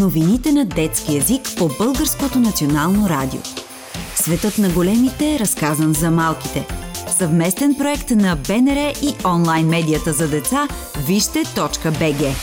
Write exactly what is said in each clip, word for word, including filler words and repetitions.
Новините на детски език по Българското национално радио. Светът на големите е разказан за малките. Съвместен проект на БНР и онлайн медията за деца вижте точка би джи.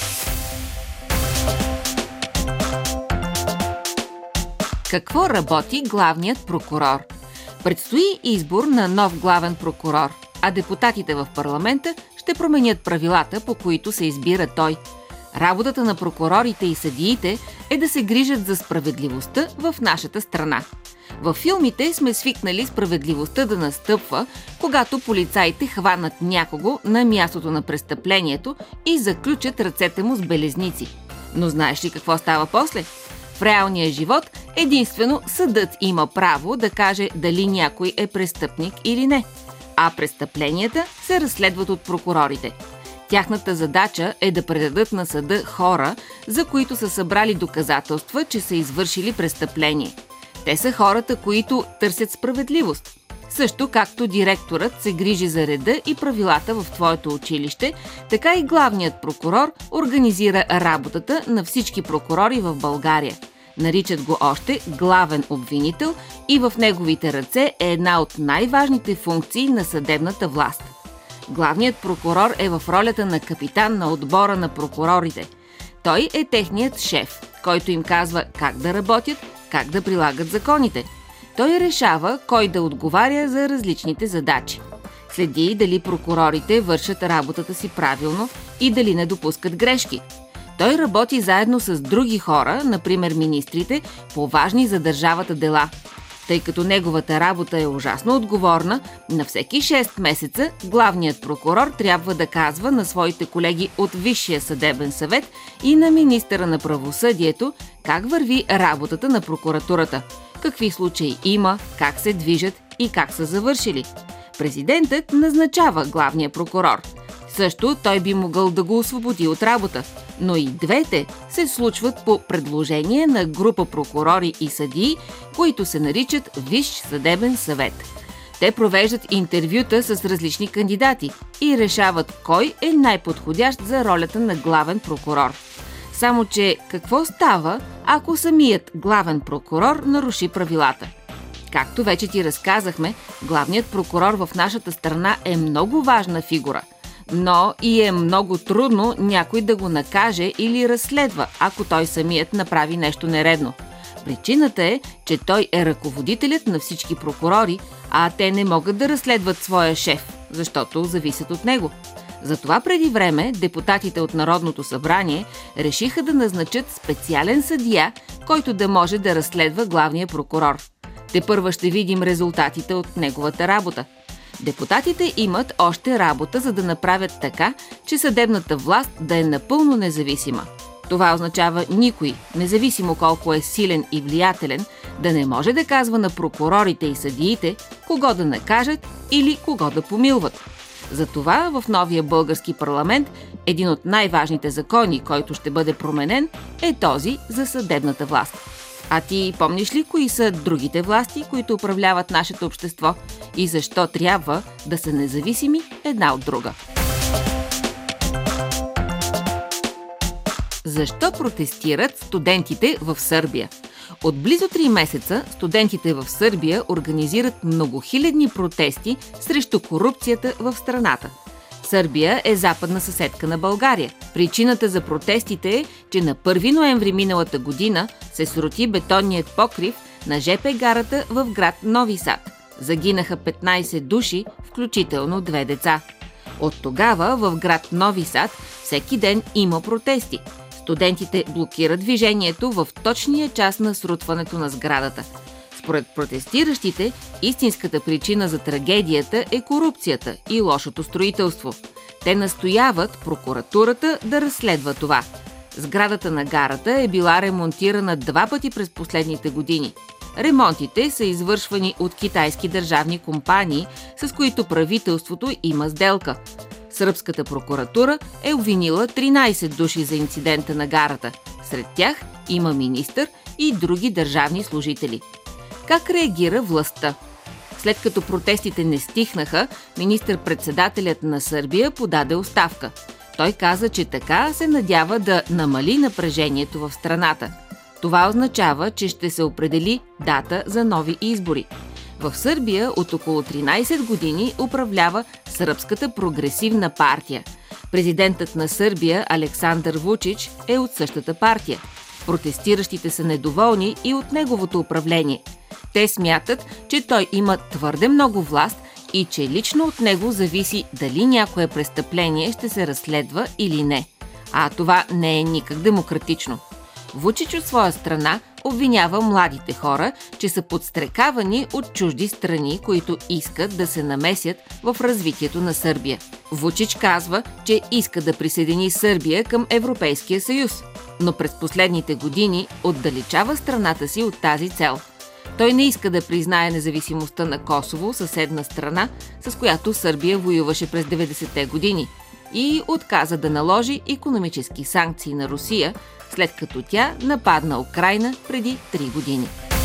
Какво работи главният прокурор? Предстои избор на нов главен прокурор, а депутатите в парламента ще променят правилата, по които се избира той. Работата на прокурорите и съдиите е да се грижат за справедливостта в нашата страна. Във филмите сме свикнали справедливостта да настъпва, когато полицаите хванат някого на мястото на престъплението и заключат ръцете му с белезници. Но знаеш ли какво става после? В реалния живот единствено съдът има право да каже дали някой е престъпник или не, а престъпленията се разследват от прокурорите. Тяхната задача е да предадат на съда хора, за които са събрали доказателства, че са извършили престъпление. Те са хората, които търсят справедливост. Също както директорът се грижи за реда и правилата в твоето училище, така и главният прокурор организира работата на всички прокурори в България. Наричат го още главен обвинител и в неговите ръце е една от най-важните функции на съдебната власт. Главният прокурор е в ролята на капитан на отбора на прокурорите. Той е техният шеф, който им казва как да работят, как да прилагат законите. Той решава кой да отговаря за различните задачи. Следи дали прокурорите вършат работата си правилно и дали не допускат грешки. Той работи заедно с други хора, например министрите, по важни за държавата дела. Тъй като неговата работа е ужасно отговорна, на всеки шест месеца главният прокурор трябва да казва на своите колеги от Висшия съдебен съвет и на министъра на правосъдието как върви работата на прокуратурата, какви случаи има, как се движат и как са завършили. Президентът назначава главния прокурор. Също той би могъл да го освободи от работа, но и двете се случват по предложение на група прокурори и съдии, които се наричат Висш съдебен съвет. Те провеждат интервюта с различни кандидати и решават кой е най-подходящ за ролята на главен прокурор. Само че какво става, ако самият главен прокурор наруши правилата? Както вече ти разказахме, главният прокурор в нашата страна е много важна фигура. Но и е много трудно някой да го накаже или разследва, ако той самият направи нещо нередно. Причината е, че той е ръководителят на всички прокурори, а те не могат да разследват своя шеф, защото зависят от него. Затова преди време депутатите от Народното събрание решиха да назначат специален съдия, който да може да разследва главния прокурор. Тепърва ще видим резултатите от неговата работа. Депутатите имат още работа, за да направят така, че съдебната власт да е напълно независима. Това означава никой, независимо колко е силен и влиятелен, да не може да казва на прокурорите и съдиите кого да накажат или кого да помилват. Затова в новия български парламент един от най-важните закони, който ще бъде променен, е този за съдебната власт. А ти помниш ли кои са другите власти, които управляват нашето общество и защо трябва да са независими една от друга? Защо протестират студентите в Сърбия? От близо три месеца студентите в Сърбия организират многохилядни протести срещу корупцията в страната. Сърбия е западна съседка на България. Причината за протестите е, че на първи ноември миналата година се срути бетонният покрив на жп гарата в град Нови Сад. Загинаха петнайсет души, включително две деца. От тогава в град Нови Сад всеки ден има протести. Студентите блокират движението в точния час на срутването на сградата. Според протестиращите, истинската причина за трагедията е корупцията и лошото строителство. Те настояват прокуратурата да разследва това. Сградата на гарата е била ремонтирана два пъти през последните години. Ремонтите са извършвани от китайски държавни компании, с които правителството има сделка. Сръбската прокуратура е обвинила тринайсет души за инцидента на гарата. Сред тях има министър и други държавни служители. Как реагира властта? След като протестите не стихнаха, министър-председателят на Сърбия подаде оставка. Той каза, че така се надява да намали напрежението в страната. Това означава, че ще се определи дата за нови избори. В Сърбия от около тринайсет години управлява Сръбската прогресивна партия. Президентът на Сърбия Александър Вучич е от същата партия. Протестиращите са недоволни и от неговото управление. Те смятат, че той има твърде много власт и че лично от него зависи дали някое престъпление ще се разследва или не. А това не е никак демократично. Вучич от своя страна обвинява младите хора, че са подстрекавани от чужди страни, които искат да се намесят в развитието на Сърбия. Вучич казва, че иска да присъедини Сърбия към Европейския съюз, но през последните години отдалечава страната си от тази цел. Той не иска да признае независимостта на Косово, съседна страна, с която Сърбия воюваше през деветдесетте години, и отказа да наложи икономически санкции на Русия, след като тя нападна Украйна преди три години.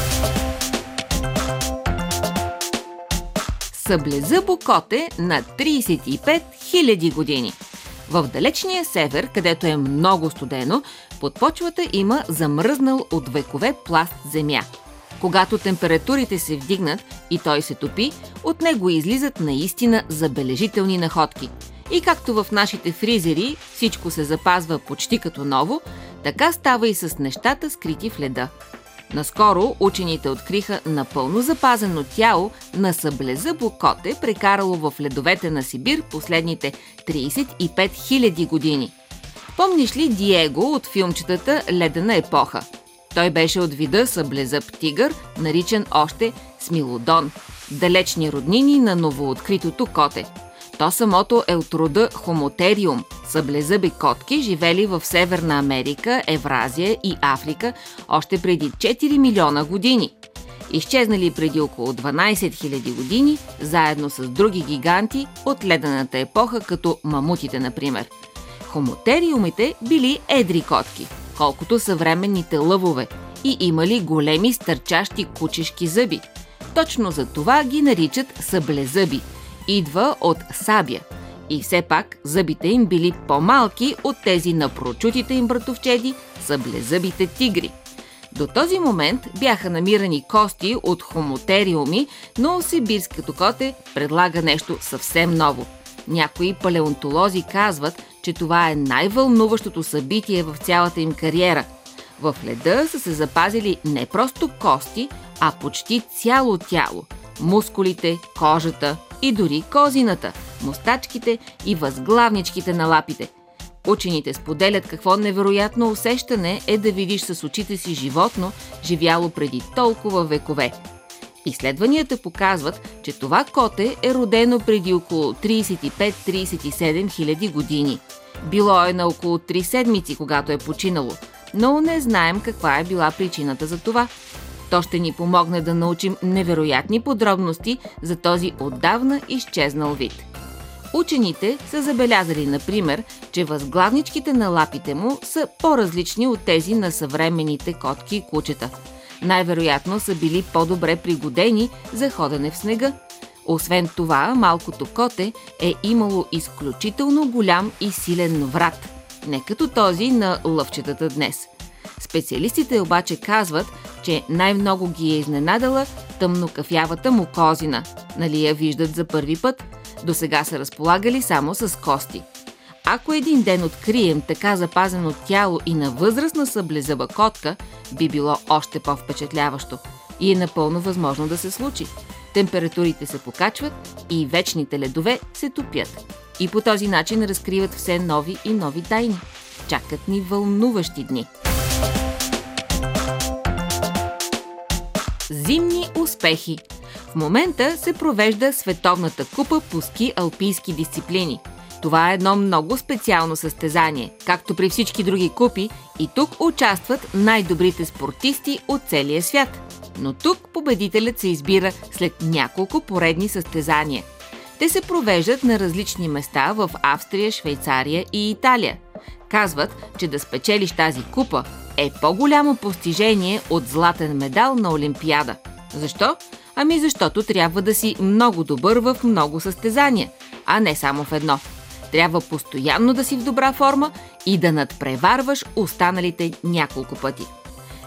Съблезъбо коте на трийсет и пет хиляди години. В далечния север, където е много студено, под почвата има замръзнал от векове пласт земя. Когато температурите се вдигнат и той се топи, от него излизат наистина забележителни находки. И както в нашите фризери всичко се запазва почти като ново, така става и с нещата, скрити в леда. Наскоро учените откриха напълно запазено тяло на съблезъбо коте, прекарало в ледовете на Сибир последните трийсет и пет хиляди години. Помниш ли Диего от филмчетата «Ледена епоха»? Той беше от вида съблезъб тигър, наричан още смилодон, далечни роднини на новооткритото коте. То самото е от рода хомотериум, съблезъби котки, живели в Северна Америка, Евразия и Африка още преди четири милиона години. Изчезнали преди около дванайсет хиляди години, заедно с други гиганти от ледената епоха, като мамутите, например. Хомотериумите били едри котки, колкото съвременните лъвове, и имали големи стърчащи кучешки зъби. Точно за това ги наричат съблезъби. Идва от сабя. И все пак зъбите им били по-малки от тези на прочутите им братовчеди, съблезъбите тигри. До този момент бяха намирани кости от хомотериуми, но сибирското коте предлага нещо съвсем ново. Някои палеонтолози казват, че това е най-вълнуващото събитие в цялата им кариера. В леда са се запазили не просто кости, а почти цяло тяло. Мускулите, кожата и дори козината, мустачките и възглавничките на лапите. Учените споделят какво невероятно усещане е да видиш с очите си животно, живяло преди толкова векове. Изследванията показват, че това коте е родено преди около трийсет и пет до трийсет и седем хиляди години. Било е на около три седмици, когато е починало, но не знаем каква е била причината за това. То ще ни помогне да научим невероятни подробности за този отдавна изчезнал вид. Учените са забелязали, например, че възглавничките на лапите му са по-различни от тези на съвременните котки и кучета. Най-вероятно са били по-добре пригодени за ходене в снега. Освен това, малкото коте е имало изключително голям и силен врат, не като този на лъвчетата днес. Специалистите обаче казват, че най-много ги е изненадала тъмнокафявата му козина. Нали я виждат за първи път? Досега са разполагали само с кости. Ако един ден открием така запазено тяло и на възрастна съблезъба котка, би било още по-впечатляващо. И е напълно възможно да се случи. Температурите се покачват и вечните ледове се топят. И по този начин разкриват все нови и нови тайни. Чакат ни вълнуващи дни. Зимни успехи. В момента се провежда Световната купа по ски алпийски дисциплини. Това е едно много специално състезание. Както при всички други купи, и тук участват най-добрите спортисти от целия свят. Но тук победителят се избира след няколко поредни състезания. Те се провеждат на различни места в Австрия, Швейцария и Италия. Казват, че да спечелиш тази купа е по-голямо постижение от златен медал на Олимпиада. Защо? Ами защото трябва да си много добър в много състезания, а не само в едно. Трябва постоянно да си в добра форма и да надпреварваш останалите няколко пъти.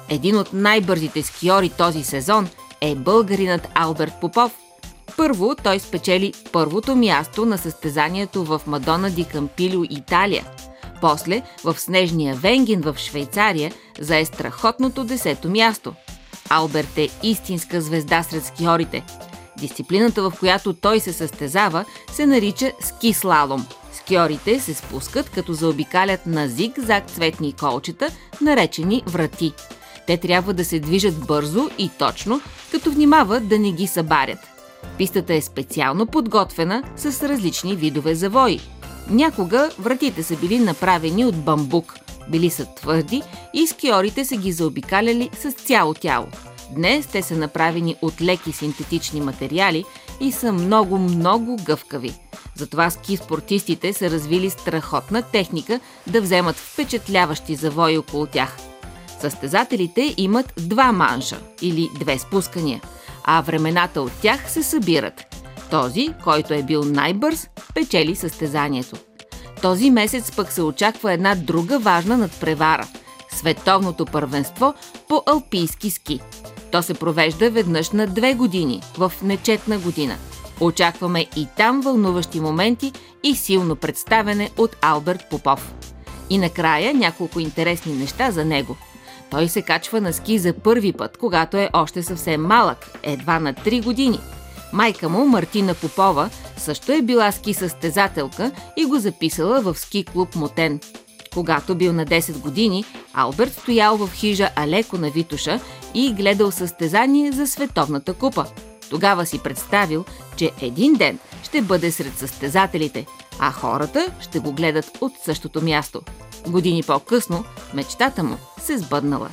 Един от най-бързите скиори този сезон е българинът Алберт Попов. Първо той спечели първото място на състезанието в Мадона ди Кампилио, Италия. После в снежния Венген в Швейцария зае страхотното десето място. Алберт е истинска звезда сред скиорите. Дисциплината, в която той се състезава, се нарича ски слалом. Скиорите се спускат, като заобикалят на зиг-заг цветни колчета, наречени врати. Те трябва да се движат бързо и точно, като внимават да не ги събарят. Пистата е специално подготвена с различни видове завои. Някога вратите са били направени от бамбук, били са твърди и скиорите са ги заобикаляли с цяло тяло. Днес те са направени от леки синтетични материали и са много-много гъвкави. Затова ски спортистите са развили страхотна техника да вземат впечатляващи завои около тях. Състезателите имат два манша или две спускания, а времената от тях се събират. Този, който е бил най-бърз, печели състезанието. Този месец пък се очаква една друга важна надпревара – световното първенство по алпийски ски. То се провежда веднъж на две години, в нечетна година. Очакваме и там вълнуващи моменти и силно представяне от Алберт Попов. И накрая няколко интересни неща за него. Той се качва на ски за първи път, когато е още съвсем малък, едва на три години. Майка му, Мартина Попова, също е била ски състезателка и го записала в ски клуб Мотен. Когато бил на десет години, Алберт стоял в хижа Алеко на Витоша и гледал състезание за Световната купа. Тогава си представил, че един ден ще бъде сред състезателите, а хората ще го гледат от същото място. Години по-късно мечтата му се сбъднала.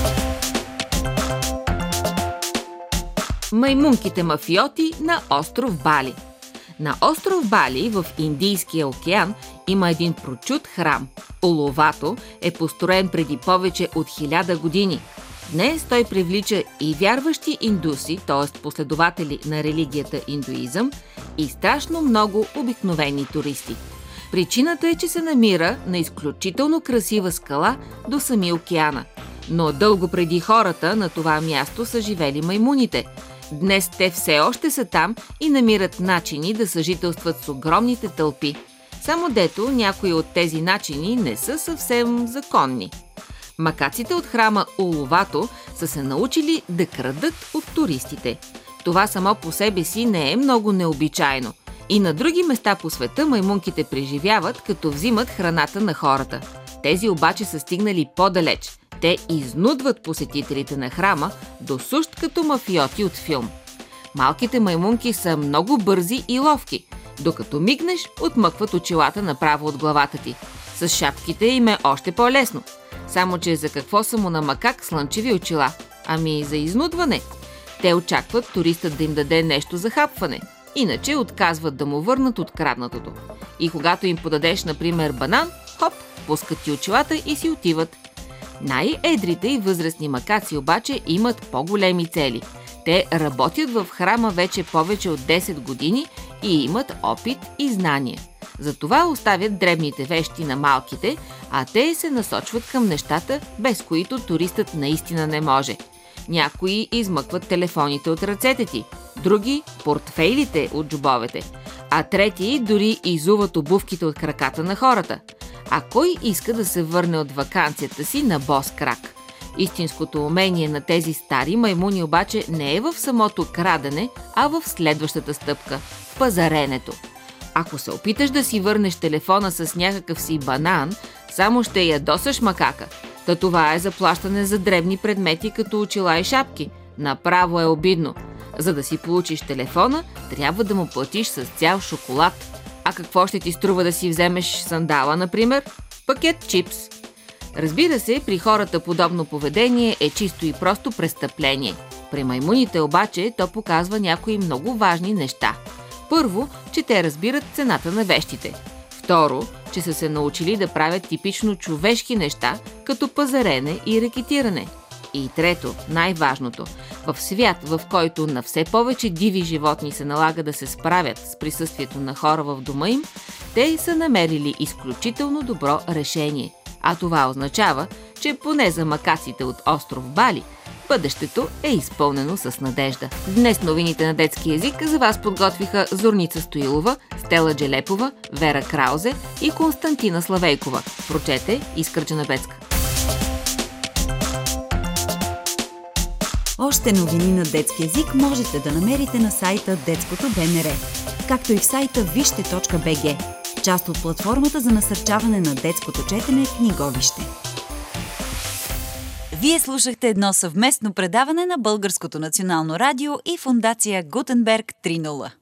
Маймунките мафиоти на остров Бали. На остров Бали в Индийския океан има един прочут храм. Улувато е построен преди повече от хиляда години. Днес той привлича и вярващи индуси, т.е. последователи на религията индуизъм, и страшно много обикновени туристи. Причината е, че се намира на изключително красива скала до сами океана. Но дълго преди хората на това място са живели маймуните. Днес те все още са там и намират начини да съжителстват с огромните тълпи. Само дето някои от тези начини не са съвсем законни. Макаците от храма Улувато са се научили да крадат от туристите. Това само по себе си не е много необичайно. И на други места по света маймунките преживяват, като взимат храната на хората. Тези обаче са стигнали по-далеч. Те изнудват посетителите на храма до сущ като мафиоти от филм. Малките маймунки са много бързи и ловки. Докато мигнеш, отмъкват очилата направо от главата ти. С шапките им е още по-лесно. Само че за какво са му на макак слънчеви очила? Ами за изнудване. Те очакват туристът да им даде нещо за хапване. Иначе отказват да му върнат откраднатото. И когато им подадеш, например, банан, хоп, пускат ти очилата и си отиват. Най-едрите и възрастни макаци обаче имат по-големи цели. Те работят в храма вече повече от десет години и имат опит и знания. Затова оставят дребните вещи на малките, а те се насочват към нещата, без които туристът наистина не може. Някои измъкват телефоните от ръцете ти, други – портфейлите от джобовете, а трети дори изуват обувките от краката на хората. А кой иска да се върне от ваканцията си на бос крак? Истинското умение на тези стари маймуни обаче не е в самото крадене, а в следващата стъпка – в пазаренето. Ако се опиташ да си върнеш телефона с някакъв си банан, само ще ядосаш макака. Та това е заплащане за дребни предмети като очила и шапки. Направо е обидно. За да си получиш телефона, трябва да му платиш с цял шоколад. А какво ще ти струва да си вземеш сандала, например? Пакет чипс. Разбира се, при хората подобно поведение е чисто и просто престъпление. При маймуните обаче то показва някои много важни неща. Първо, че те разбират цената на вещите. Второ, че са се научили да правят типично човешки неща, като пазарене и рекетиране. И трето, най-важното, в свят, в който на все повече диви животни се налага да се справят с присъствието на хора в дома им, те са намерили изключително добро решение. А това означава, че поне за макаците от остров Бали, бъдещето е изпълнено с надежда. Днес новините на детски език за вас подготвиха Зорница Стоилова, Стела Джелепова, Вера Краузе и Константина Славейкова. Прочете Искра Джанабецка. Още новини на детски език можете да намерите на сайта Детското БНР, както и в сайта вижте точка би джи, част от платформата за насърчаване на детското четене Книговище. Вие слушахте едно съвместно предаване на Българското национално радио и фондация Гутенберг три нула.